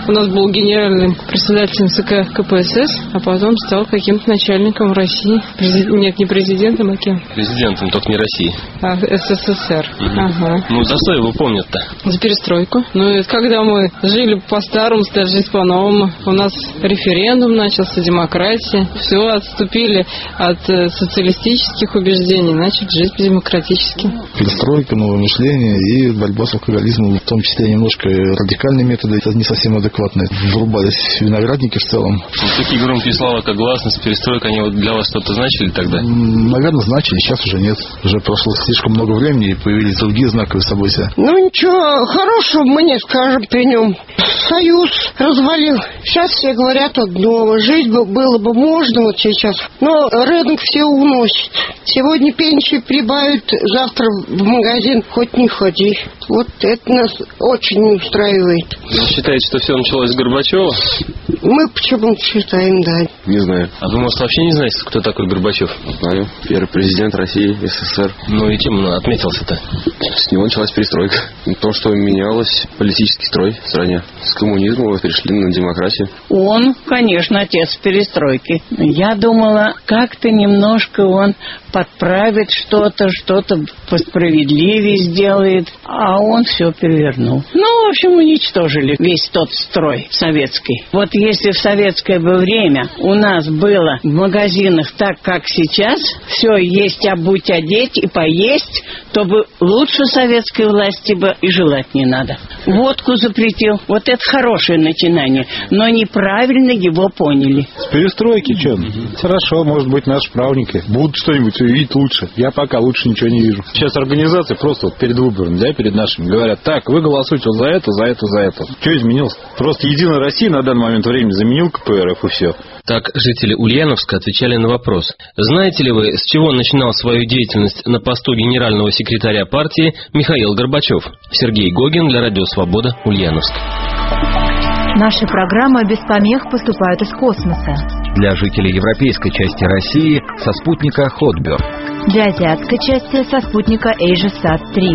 У нас был генеральным председателем ЦК КПСС, а потом стал каким-то начальником в России. Презид... Нет, не президентом, а кем?
Президентом, только не России.
А, СССР.
Угу.
Ага.
Ну, за что его помнят-то?
За перестройку. Ну, и когда мы жили по-старому, стали жить по-новому. У нас референдум начался, демократия. Все, отступили от э, социалистических убеждений, начали жить по-демократически.
Перестройка, новое мышление и борьба с алкоголизмом, в том числе немножко радикальные методы, это не совсем адекватные. Врубались виноградники в целом.
Вот такие громкие слова, как гласность, перестройка, они вот для вас что-то значили тогда?
Наверное, значили, сейчас уже нет. Уже прошло слишком много времени и появились другие знаковые события.
Ну ничего, хорошего мы не скажем при нем. Союз развалил. Сейчас все говорят одно. Жить бы было бы можно вот сейчас. Но рынок все уносит. Сегодня пенсию прибавят, завтра в магазин хоть не ходи. Вот это нас очень не устраивает.
Вы считаете, что все началось с Горбачева?
Мы почему-то считаем, да.
Не знаю. А вы, может, вообще не знаете, кто такой Горбачев?
Знаю. Первый президент России, СССР.
Ну и чем он отметился-то?
С него началась перестройка. То, что менялось политический строй в стране. С коммунизма мы перешли на демократию.
Он, конечно, отец перестройки. Я думала, как-то немножко он подправит что-то, что-то посправедливее сделает, а он все перевернул. Ну, в общем, уничтожили весь тот строй советский. Вот если в советское бы время у нас было в магазинах так, как сейчас, все есть, обуть, одеть и поесть, то бы лучше советской власти бы и желать не надо. Водку запретил. Вот это хорошее начинание, но неправильно его поняли.
С перестройки что? Хорошо, может быть, наши правнуки будут что-нибудь увидеть лучше. Я пока лучше ничего не вижу. Сейчас организации просто вот перед выборами, да, перед нашими говорят: так, вы голосуете вот за это, за это, за это. Что изменилось? Просто Единая Россия на данный момент времени заменил КПРФ и все.
Так жители Ульяновска отвечали на вопрос. Знаете ли вы, с чего начинал свою деятельность на посту генерального секретаря партии Михаил Горбачев? Сергей Гогин для Радио Свобода, Ульяновск.
Наши программы без помех поступают из космоса.
Для жителей европейской части России со спутника Хотберг.
Для азиатской части со спутника AsiaSat три.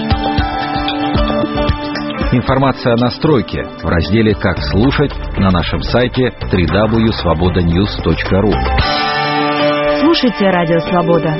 Информация о настройке в разделе «Как слушать» на нашем сайте дабл ю дабл ю дабл ю точка свобода ньюс точка ру.
Слушайте Радио Свобода.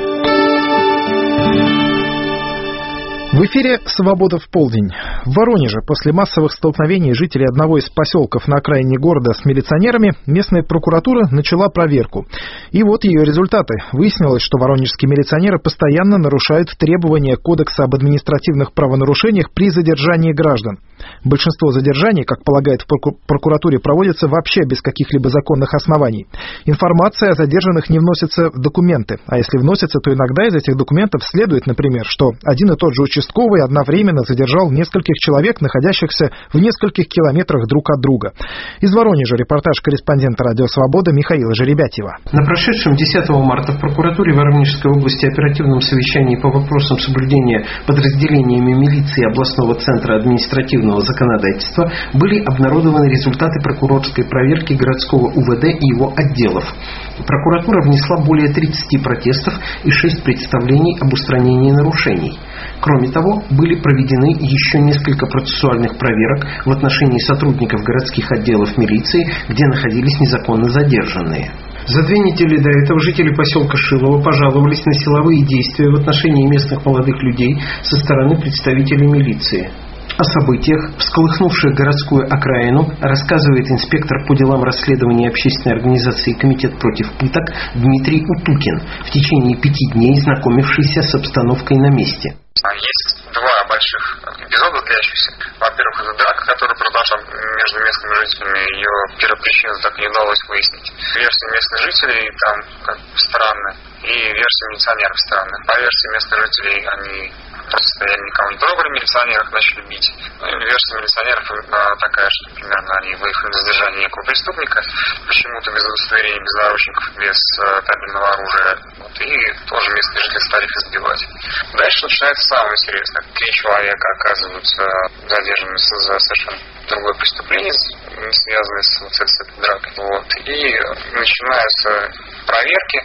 В эфире «Свобода в полдень». В Воронеже после массовых столкновений жителей одного из поселков на окраине города с милиционерами местная прокуратура начала проверку. И вот ее результаты. Выяснилось, что воронежские милиционеры постоянно нарушают требования Кодекса об административных правонарушениях при задержании граждан. Большинство задержаний, как полагает в прокуратуре, проводятся вообще без каких-либо законных оснований. Информация о задержанных не вносится в документы, а если вносится, то иногда из этих документов следует, например, что один и тот же участковый одновременно задержал нескольких человек, находящихся в нескольких километрах друг от друга. Из Воронежа репортаж корреспондента «Радио Свобода» Михаила Жеребятьева.
На прошедшем десятого марта в прокуратуре Воронежской области оперативном совещании по вопросам соблюдения подразделениями милиции областного центра административного законодательства были обнародованы результаты прокурорской проверки городского УВД и его отделов. Прокуратура внесла более тридцати протестов и шесть представлений об устранении нарушений. Кроме того, были проведены еще несколько процессуальных проверок в отношении сотрудников городских отделов милиции, где находились незаконно задержанные. За две недели до этого жители поселка Шилово пожаловались на силовые действия в отношении местных молодых людей со стороны представителей милиции. О событиях, всколыхнувших городскую окраину, рассказывает инспектор по делам расследования общественной организации «Комитет против пыток» Дмитрий Утукин, в течение пяти дней знакомившийся с обстановкой на месте.
Есть два больших эпизода, длящихся. Во-первых, это драка, которая произошла между местными жителями. Ее первопричину так и не удалось выяснить. Версии местных жителей там как бы странная, и версии милиционеров странная. По версии местных жителей они просто стояли, никого не трогали, милиционеров начали бить. Ну, и версия милиционеров такая, что примерно они выехали на задержание некого преступника, почему-то без удостоверения, без наручников, без э, табельного оружия. Вот, и тоже местные жители стали их избивать. Дальше начинается самое интересное. Три человека оказываются задержанными за совершенно другое преступление, не связанное с, вот, с этой дракой. Вот. И начинаются проверки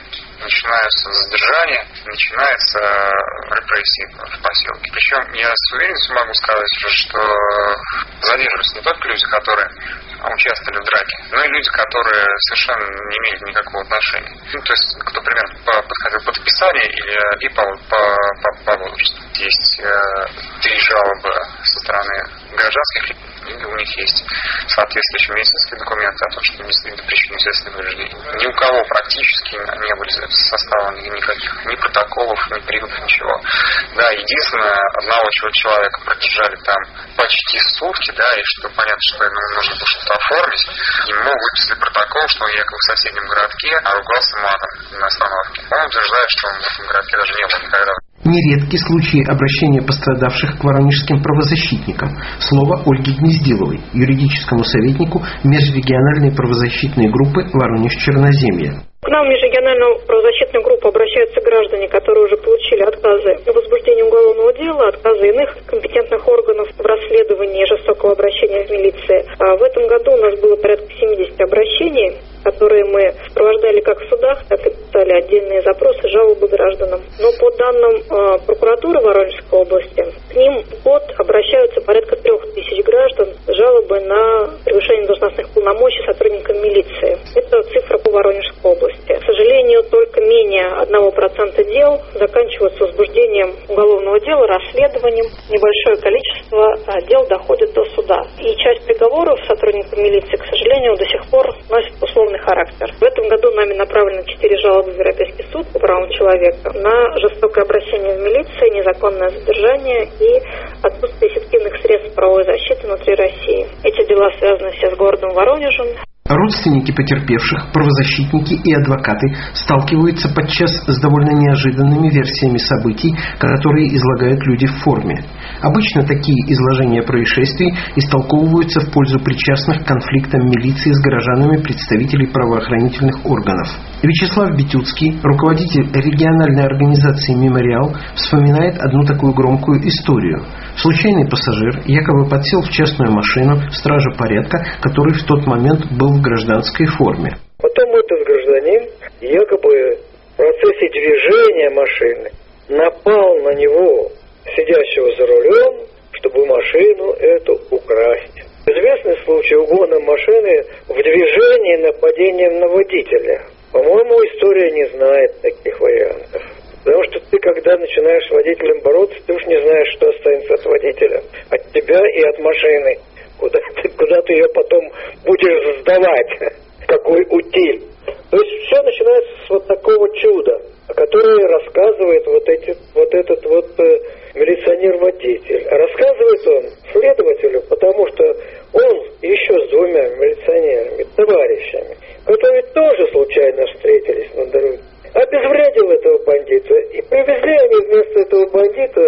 начинаются задержания, начинаются репрессии в поселке. Причем я с уверенностью могу сказать, что задерживаются не только люди, которые участвовали в драке, но и люди, которые совершенно не имеют никакого отношения. Ну, то есть, кто примерно подходил под описание или и по, по, по, по возрасту. Есть э, три жалобы со стороны гражданских лиц, и у них есть соответствующие медицинские документы о том, что им действительно причины следственных повреждений. Ни у кого практически не были составлены никаких ни протоколов, ни приводов, ничего. Да, единственное, одного человека продержали там почти сутки, да, и что понятно, что ему нужно было что-то оформить, ему выписали протокол, что он якобы в соседнем городке ругался матом на остановке. Он утверждает, что он в этом городке даже не был никогда.
Нередки случаи обращения пострадавших к воронежским правозащитникам. Слово Ольги Гнездиловой, юридическому советнику межрегиональной правозащитной группы «Воронеж-Черноземье».
К нам в межрегиональную правозащитную группу обращаются граждане, которые уже получили отказы в возбуждении уголовного дела, отказы иных компетентных органов в расследовании жестокого обращения в милиции. А в этом году у нас было порядка семьдесят обращений, которые мы сопровождали как в судах, так и писали отдельные запросы, жалобы гражданам. Но по данным э, прокуратуры Воронежской области, к ним в год обращаются порядка трех тысяч граждан с жалобой на превышение должностных полномочий сотрудникам милиции. Это цифра по Воронежской области. К сожалению, только менее одного процента дел заканчиваются возбуждением уголовного дела, расследованием. Небольшое количество а, дел доходит до суда. И часть приговоров сотрудникам милиции, к сожалению, до сих пор носит условный характер. В этом году нами направлено четыре жалобы в Европейский суд по правам человека на жестокое обращение в милиции, незаконное задержание и отсутствие эффективных средств правовой защиты внутри России. Эти дела связаны все с городом Воронежем.
Родственники потерпевших, правозащитники и адвокаты сталкиваются подчас с довольно неожиданными версиями событий, которые излагают люди в форме. Обычно такие изложения происшествий истолковываются в пользу причастных к конфликтам милиции с горожанами представителей правоохранительных органов. Вячеслав Битюцкий, руководитель региональной организации «Мемориал», вспоминает одну такую громкую историю. Случайный пассажир якобы подсел в частную машину стража порядка, который в тот момент был в гражданской форме.
Потом этот гражданин якобы в процессе движения машины напал на него, сидящего за рулем, чтобы машину эту украсть. Известный случай угона машины в движении нападением на водителя. По-моему, история не знает таких вариантов. Потому что ты, когда начинаешь с водителем бороться, ты уж не знаешь, что останется от водителя, от тебя и от машины. Куда ты, куда ты ее потом будешь сдавать? Какой утиль? То есть все начинается с вот такого чуда, которое рассказывает вот, эти, вот этот вот э, милиционер-водитель. А рассказывает он следователю, потому что он еще с двумя милиционерами, товарищами, которые тоже случайно встретились на дороге, обезвредил этого бандита. И привезли они вместо этого бандита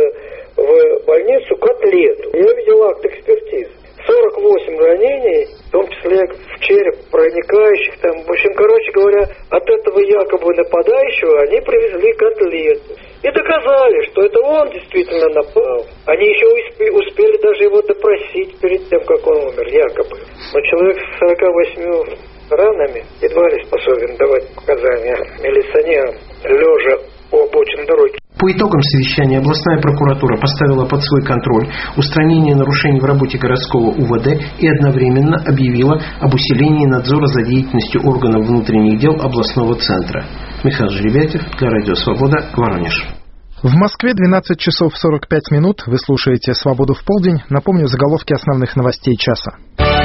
в больницу котлету. Я видел акт экспертизы. сорок восемь ранений, в том числе в череп проникающих там. В общем, короче говоря, от этого якобы нападающего они привезли котлету. И доказали, что это он действительно напал. Они еще успели даже его допросить перед тем, как он умер, якобы. Но человек с сорока восьмью ранами едва ли способен давать показания милиционерам, лежа у обочины дороги.
По итогам совещания областная прокуратура поставила под свой контроль устранение нарушений в работе городского УВД и одновременно объявила об усилении надзора за деятельностью органов внутренних дел областного центра. Михаил Жеребятев для Радио Свобода, Воронеж.
В Москве двенадцать часов сорок пять минут. Вы слушаете «Свободу в полдень». Напомню заголовки основных новостей часа.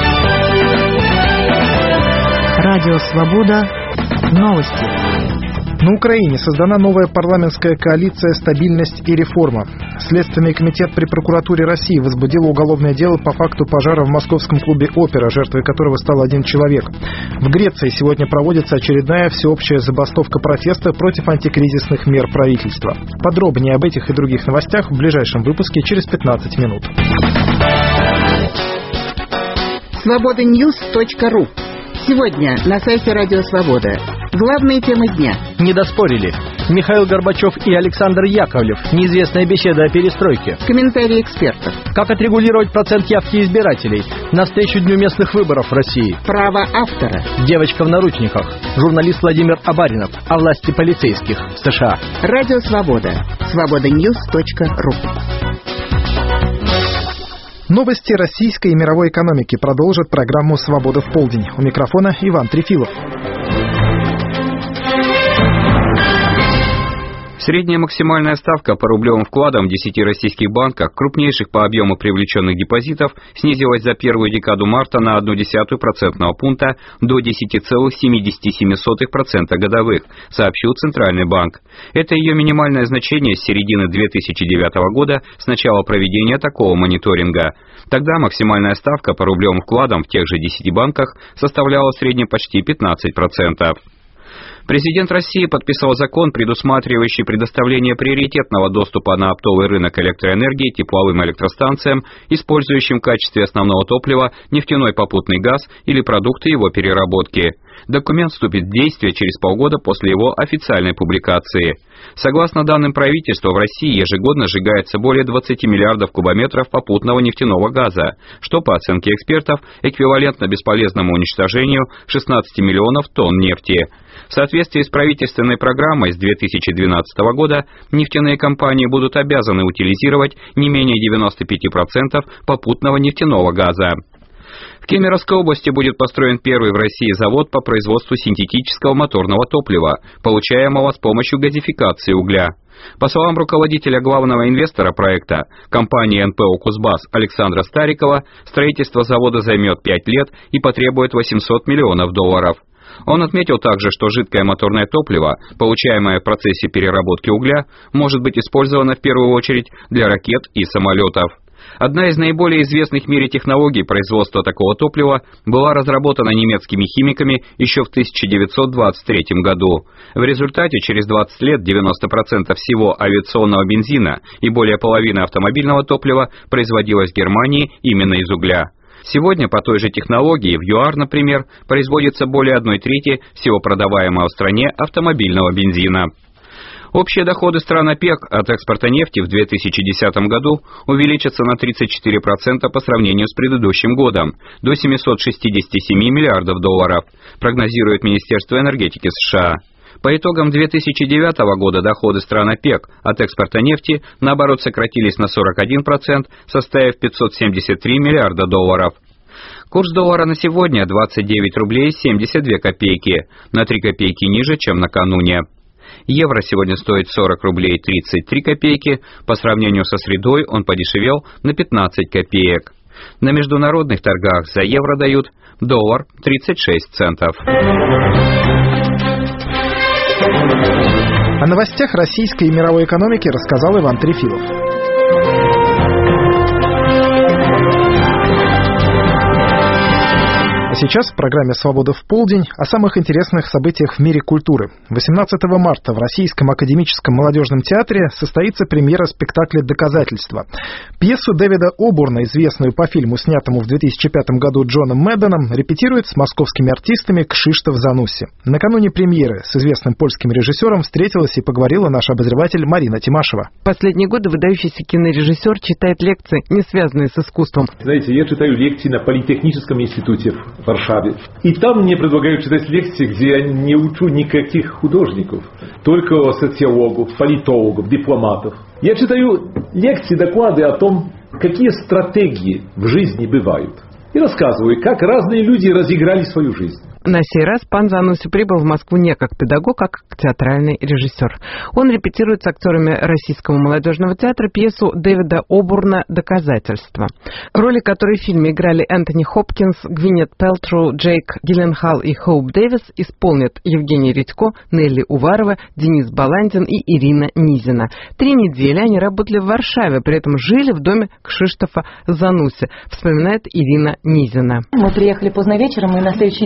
Радио Свобода. Новости.
На Украине создана новая парламентская коалиция «Стабильность и реформа». Следственный комитет при прокуратуре России возбудил уголовное дело по факту пожара в московском клубе «Опера», жертвой которого стал один человек. В Греции сегодня проводится очередная всеобщая забастовка протеста против антикризисных мер правительства. Подробнее об этих и других новостях в ближайшем выпуске через пятнадцать минут.
свобода ньюс точка ру. Сегодня на сайте Радио Свобода. Главные темы дня.
Не доспорили.
Михаил Горбачев и Александр Яковлев. Неизвестная беседа о перестройке.
Комментарии экспертов.
Как отрегулировать процент явки избирателей. Навстречу Дню местных выборов в России.
Право автора.
Девочка в наручниках. Журналист Владимир Абаринов. О власти полицейских в США.
Радио Свобода. свобода ньюс точка ру.
Новости российской и мировой экономики продолжит программу «Свобода в полдень». У микрофона Иван Трефилов.
Средняя максимальная ставка по рублевым вкладам в десяти российских банках, крупнейших по объему привлеченных депозитов, снизилась за первую декаду марта на одну десятую процентного пункта до десять целых семьдесят семь сотых процента годовых, сообщил Центральный банк. Это ее минимальное значение с середины две тысячи девятого года, с начала проведения такого мониторинга. Тогда максимальная ставка по рублевым вкладам в тех же десяти банках составляла в среднем почти пятнадцать процентов. Президент России подписал закон, предусматривающий предоставление приоритетного доступа на оптовый рынок электроэнергии тепловым электростанциям, использующим в качестве основного топлива нефтяной попутный газ или продукты его переработки. Документ вступит в действие через полгода после его официальной публикации. Согласно данным правительства, в России ежегодно сжигается более двадцати миллиардов кубометров попутного нефтяного газа, что, по оценке экспертов, эквивалентно бесполезному уничтожению шестнадцати миллионов тонн нефти. В соответствии с правительственной программой с две тысячи двенадцатого года нефтяные компании будут обязаны утилизировать не менее девяноста пяти процентов попутного нефтяного газа. В Кемеровской области будет построен первый в России завод по производству синтетического моторного топлива, получаемого с помощью газификации угля. По словам руководителя главного инвестора проекта, компании эн пэ о «Кузбасс» Александра Старикова, строительство завода займет пять лет и потребует восемьсот миллионов долларов. Он отметил также, что жидкое моторное топливо, получаемое в процессе переработки угля, может быть использовано в первую очередь для ракет и самолетов. Одна из наиболее известных в мире технологий производства такого топлива была разработана немецкими химиками еще в тысяча девятьсот двадцать третьем году. В результате через двадцать лет девяносто процентов всего авиационного бензина и более половины автомобильного топлива производилось в Германии именно из угля. Сегодня по той же технологии в ЮАР, например, производится более одной трети всего продаваемого в стране автомобильного бензина. Общие доходы стран ОПЕК от экспорта нефти в две тысячи десятом году увеличатся на тридцать четыре процента по сравнению с предыдущим годом, до семисот шестидесяти семи миллиардов долларов, прогнозирует Министерство энергетики США. По итогам две тысячи девятого года доходы стран ОПЕК от экспорта нефти, наоборот, сократились на сорок один процент, составив пятьсот семьдесят три миллиарда долларов. Курс доллара на сегодня двадцать девять рублей семьдесят две копейки, на три копейки ниже, чем накануне. Евро сегодня стоит сорок рублей тридцать три копейки, по сравнению со средой он подешевел на пятнадцать копеек. На международных торгах за евро дают доллар тридцать шесть центов.
О новостях российской и мировой экономики рассказал Иван Трефилов. А сейчас в программе «Свобода в полдень» о самых интересных событиях в мире культуры. восемнадцатого марта в Российском академическом молодежном театре состоится премьера спектакля «Доказательства». Пьесу Дэвида Обурна, известную по фильму, снятому в две тысячи пятом году Джоном Мэдденом, репетирует с московскими артистами Кшиштоф Занусси. Накануне премьеры с известным польским режиссером встретилась и поговорила наш обозреватель Марина Тимашева.
Последние годы выдающийся кинорежиссер читает лекции, не связанные с искусством.
Знаете, я читаю лекции на Политехническом институте в Варшаве. И там мне предлагают читать лекции, где я не учу никаких художников, только социологов, политологов, дипломатов. Я читаю лекции, доклады о том, какие стратегии в жизни бывают. И рассказываю, как разные люди разыграли свою жизнь.
На сей раз пан Занусси прибыл в Москву не как педагог, а как театральный режиссер. Он репетирует с актерами Российского молодежного театра пьесу Дэвида Обурна «Доказательства». Роли, которые в фильме играли Энтони Хопкинс, Гвинет Пэлтроу, Джейк Гилленхал и Хоуп Дэвис, исполнят Евгений Редько, Нелли Уварова, Денис Баландин и Ирина Низина. Три недели они работали в Варшаве, при этом жили в доме Кшиштофа Занусси, вспоминает Ирина Низина.
Мы приехали поздно вечером, и на следующий день уже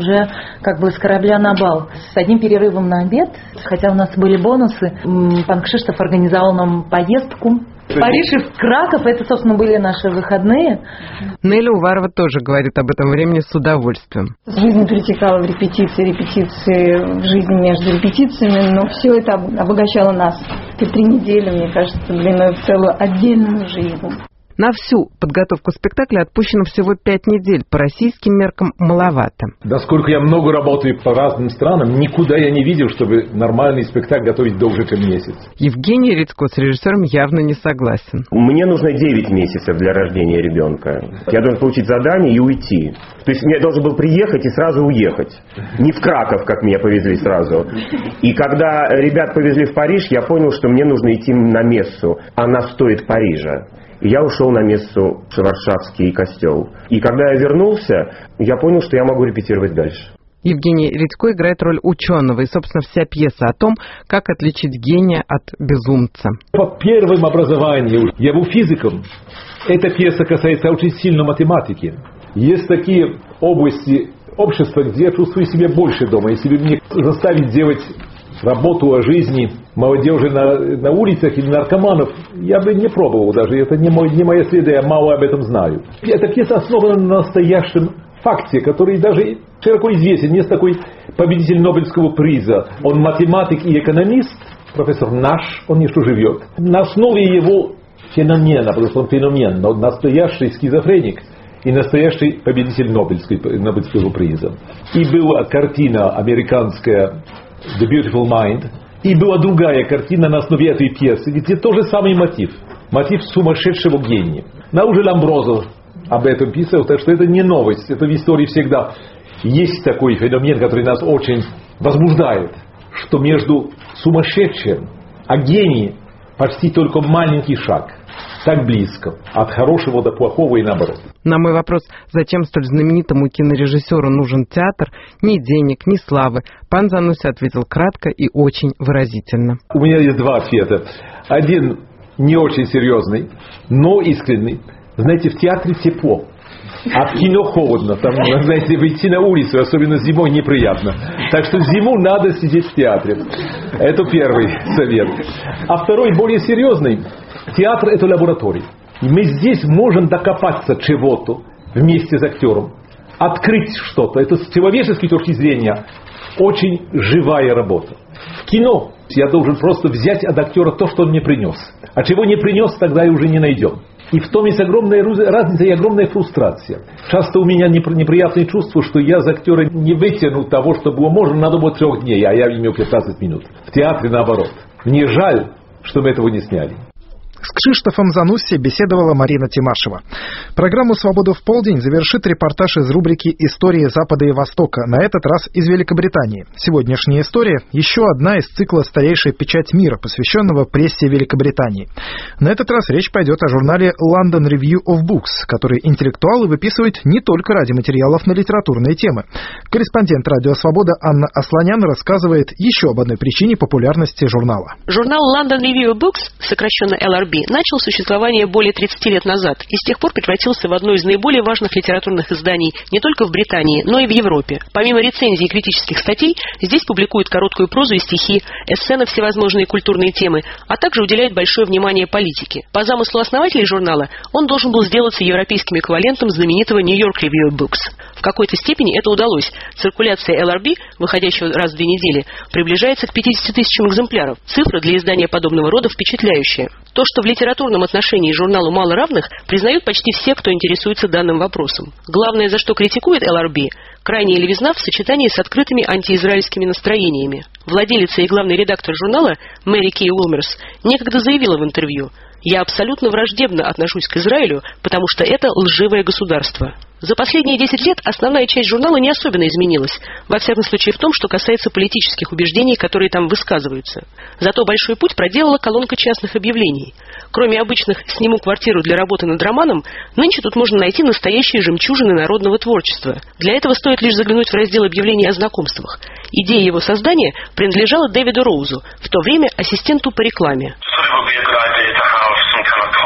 уже как бы с корабля на бал. С одним перерывом на обед, хотя у нас были бонусы, пан Кшиштоф организовал нам поездку в Париж и в Краков. Это, собственно, были наши выходные.
Неля Уварова тоже говорит об этом времени с удовольствием.
Жизнь перетекала в репетиции, репетиции в жизни между репетициями, но все это обогащало нас. И три недели, мне кажется, длиной в целую отдельную жизнь.
На всю подготовку спектакля отпущено всего пять недель. По российским меркам маловато.
Да сколько я много работаю по разным странам, никуда я не видел, чтобы нормальный спектакль готовить дольше, чем месяц.
Евгений Редько с режиссером явно не согласен.
Мне нужно девять месяцев для рождения ребенка. Я должен получить задание и уйти. То есть я должен был приехать и сразу уехать. Не в Краков, как меня повезли сразу. И когда ребят повезли в Париж, я понял, что мне нужно идти на мессу. Она стоит Парижа. И я ушел на мессу в Варшавский костел. И когда я вернулся, я понял, что я могу репетировать дальше.
Евгений Редько играет роль ученого. И, собственно, вся пьеса о том, как отличить гения от безумца.
По первому образованию я был физиком. Эта пьеса касается очень сильно математики. Есть такие области общества, где я чувствую себя больше дома. Если бы мне заставить делать работу о жизни молодежи на, на улицах или наркоманов, я бы не пробовал даже. Это не, мой, не моя среда, я мало об этом знаю. Эта пьеса основана на настоящем факте, который даже широко известен. Есть такой победитель Нобелевского приза. Он математик и экономист, профессор Наш, он еще живет. На основе его феномена, потому что он феномен, но настоящий скизофреник и настоящий победитель Нобелевского приза. И была картина американская The Beautiful Mind. И была другая картина на основе этой пьесы, где тот же самый мотив. Мотив сумасшедшего гения. На уже Ламброзо об этом писал, так что это не новость. Это в истории всегда есть такой феномен, который нас очень возбуждает. Что между сумасшедшим а гением почти только маленький шаг. Так близко. От хорошего до плохого и наоборот.
На мой вопрос, зачем столь знаменитому кинорежиссеру нужен театр, ни денег, ни славы, пан Зануси ответил кратко и очень выразительно.
У меня есть два ответа. Один не очень серьезный, но искренний. Знаете, в театре тепло, а в кино холодно. Там, знаете, выйти на улицу, особенно зимой, неприятно. Так что зиму надо сидеть в театре. Это первый совет. А второй, более серьезный. Театр – это лаборатория. И мы здесь можем докопаться чего-то вместе с актером. Открыть что-то. Это с человеческой точки зрения очень живая работа. В кино я должен просто взять от актера то, что он мне принес. А чего не принес, тогда и уже не найдем. И в том есть огромная разница и огромная фрустрация. Часто у меня неприятное чувство, что я за актера не вытяну того, что было можно, надо было трех дней, а я имел пятнадцать минут. В театре наоборот. Мне жаль, что мы этого не сняли.
С Кшиштофом Занусси беседовала Марина Тимашева. Программу «Свобода в полдень» завершит репортаж из рубрики «Истории Запада и Востока», на этот раз из Великобритании. Сегодняшняя история – еще одна из цикла «Старейшая печать мира», посвященного прессе Великобритании. На этот раз речь пойдет о журнале London Review of Books, который интеллектуалы выписывают не только ради материалов на литературные темы. Корреспондент «Радио Свобода» Анна Асланян рассказывает еще об одной причине популярности журнала.
Журнал London Review of Books, сокращенно эл ар би, начал существование более тридцати лет назад и с тех пор превратился в одно из наиболее важных литературных изданий не только в Британии, но и в Европе. Помимо рецензий и критических статей, здесь публикуют короткую прозу и стихи, эссе на всевозможные культурные темы, а также уделяют большое внимание политике. По замыслу основателей журнала, он должен был сделаться европейским эквивалентом знаменитого New York Review of Books. В какой-то степени это удалось. Циркуляция эл ар би, выходящего раз в две недели, приближается к пятидесяти тысячам экземпляров. Цифра для издания подобного рода впечатляющая. То, что в литературном отношении журналу мало равных, признают почти все, кто интересуется данным вопросом. Главное, за что критикует эл ар би – крайняя левизна в сочетании с открытыми антиизраильскими настроениями. Владелица и главный редактор журнала Мэри Кей Уилмерс некогда заявила в интервью: «Я абсолютно враждебно отношусь к Израилю, потому что это лживое государство». За последние десять лет основная часть журнала не особенно изменилась, во всяком случае в том, что касается политических убеждений, которые там высказываются. Зато большой путь проделала колонка частных объявлений. Кроме обычных «сниму квартиру для работы над романом», нынче тут можно найти настоящие жемчужины народного творчества. Для этого стоит лишь заглянуть в раздел объявлений о знакомствах. Идея его создания принадлежала Дэвиду Роузу, в то время ассистенту по рекламе.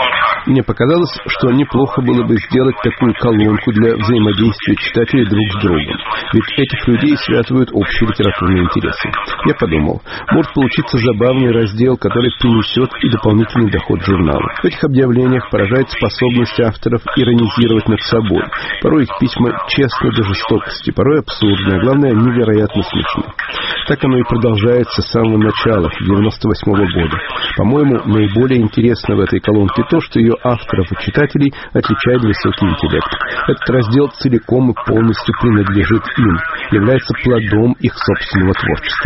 Мне показалось, что неплохо было бы сделать такую колонку для взаимодействия читателей друг с другом. Ведь этих людей связывают общие литературные интересы. Я подумал, может получиться забавный раздел, который принесет и дополнительный доход журналу. В этих объявлениях поражает способность авторов иронизировать над собой. Порой их письма честны до жестокости, порой абсурдны, а главное, невероятно смешны. Так оно и продолжается с самого начала, девяносто восьмого года. По-моему, наиболее интересно в этой колонке то, что ее авторов и читателей отличает высокий интеллект. Этот раздел целиком и полностью принадлежит им, является плодом их собственного творчества.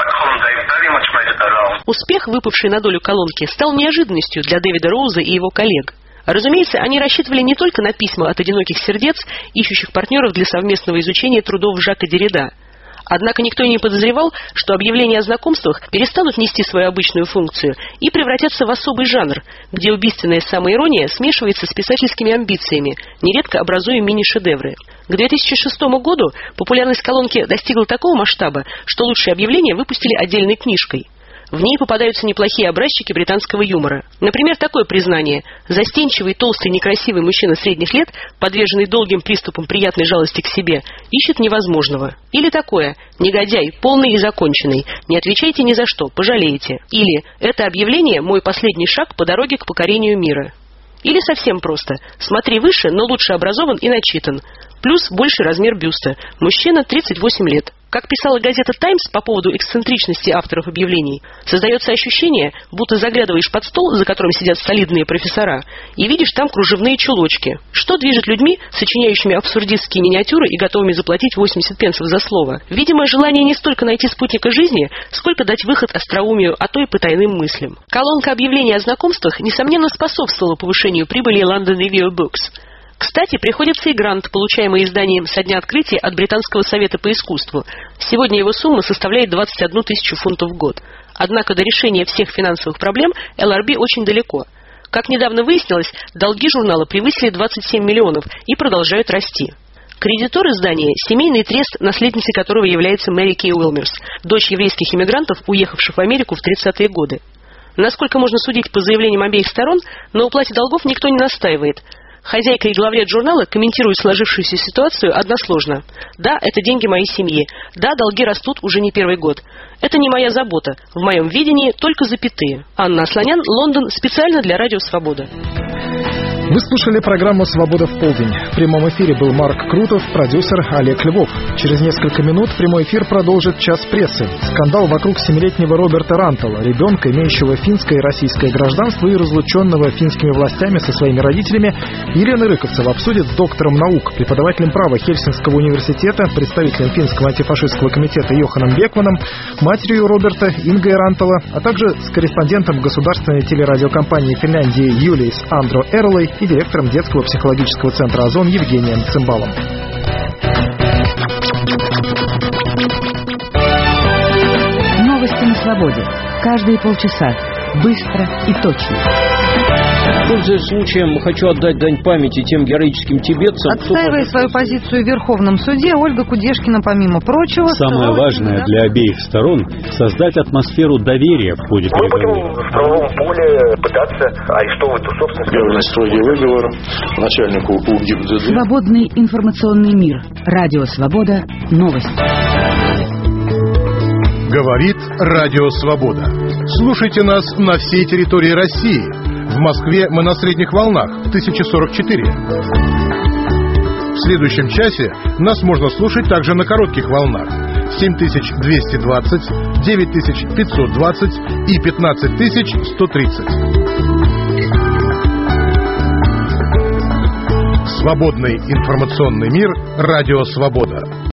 Успех, выпавший на долю колонки, стал неожиданностью для Дэвида Роуза и его коллег. Разумеется, они рассчитывали не только на письма от одиноких сердец, ищущих партнеров для совместного изучения трудов Жака Деррида. Однако никто и не подозревал, что объявления о знакомствах перестанут нести свою обычную функцию и превратятся в особый жанр, где убийственная самоирония смешивается с писательскими амбициями, нередко образуя мини-шедевры. К две тысячи шестому году популярность колонки достигла такого масштаба, что лучшие объявления выпустили отдельной книжкой. В ней попадаются неплохие образчики британского юмора. Например, такое признание: застенчивый, толстый, некрасивый мужчина средних лет, подверженный долгим приступам приятной жалости к себе, ищет невозможного. Или такое: негодяй, полный и законченный, не отвечайте ни за что, пожалеете. Или это объявление — мой последний шаг по дороге к покорению мира. Или совсем просто: смотри выше, но лучше образован и начитан. Плюс больший размер бюста. Мужчина, тридцать восемь лет. Как писала газета «Таймс» по поводу эксцентричности авторов объявлений, создается ощущение, будто заглядываешь под стол, за которым сидят солидные профессора, и видишь там кружевные чулочки. Что движет людьми, сочиняющими абсурдистские миниатюры и готовыми заплатить восемьдесят пенсов за слово? Видимо, желание не столько найти спутника жизни, сколько дать выход остроумию, а то и потайным мыслям. Колонка объявлений о знакомствах, несомненно, способствовала повышению прибыли London Review Books. Кстати, приходится и грант, получаемый изданием со дня открытия от Британского совета по искусству. Сегодня его сумма составляет двадцать одну тысячу фунтов в год. Однако до решения всех финансовых проблем эл ар би очень далеко. Как недавно выяснилось, долги журнала превысили двадцать семь миллионов и продолжают расти. Кредитор издания – семейный трест, наследницей которого является Мэри Кей Уилмерс, дочь еврейских иммигрантов, уехавших в Америку в тридцатые годы. Насколько можно судить по заявлениям обеих сторон, на уплате долгов никто не настаивает. Хозяйка и главред журнала комментируют сложившуюся ситуацию односложно. Да, это деньги моей семьи. Да, долги растут уже не первый год. Это не моя забота. В моем видении только запятые. Анна Асланян, Лондон, специально для Радио Свобода.
Вы слушали программу «Свобода в полдень». В прямом эфире был Марк Крутов, продюсер Олег Львов. Через несколько минут прямой эфир продолжит «Час прессы». Скандал вокруг семилетнего Роберта Рантала, ребенка, имеющего финское и российское гражданство и разлученного финскими властями со своими родителями, Елена Рыковцева обсудит с доктором наук, преподавателем права Хельсинского университета, представителем финского антифашистского комитета Йоханом Бекманом, матерью Роберта Ингой Рантала, а также с корреспондентом государственной телерадиокомпании Финляндии Юлиис Андро Эрлой и директором детского психологического центра «Озон» Евгением Цимбалом.
Новости на свободе. Каждые полчаса. Быстро и точно.
Пользуясь случаем, хочу отдать дань памяти тем героическим тибетцам.
Отстаивая
кто...
свою позицию в Верховном суде, Ольга Кудешкина, помимо прочего...
Самое важное для обеих сторон — создать атмосферу доверия в ходе переговоров.
Мы будем в правовом поле пытаться арестовывать ту собственность.
Первый строгий выговор начальнику УГИБДД.
Свободный информационный мир. Радио Свобода. Новости.
Говорит Радио Свобода. Слушайте нас на всей территории России. В Москве мы на средних волнах в тысяча сорок четыре. В следующем часе нас можно слушать также на коротких волнах семь тысяч двести двадцать, девять тысяч пятьсот двадцать и пятнадцать тысяч сто тридцать. Свободный информационный мир. Радио Свобода.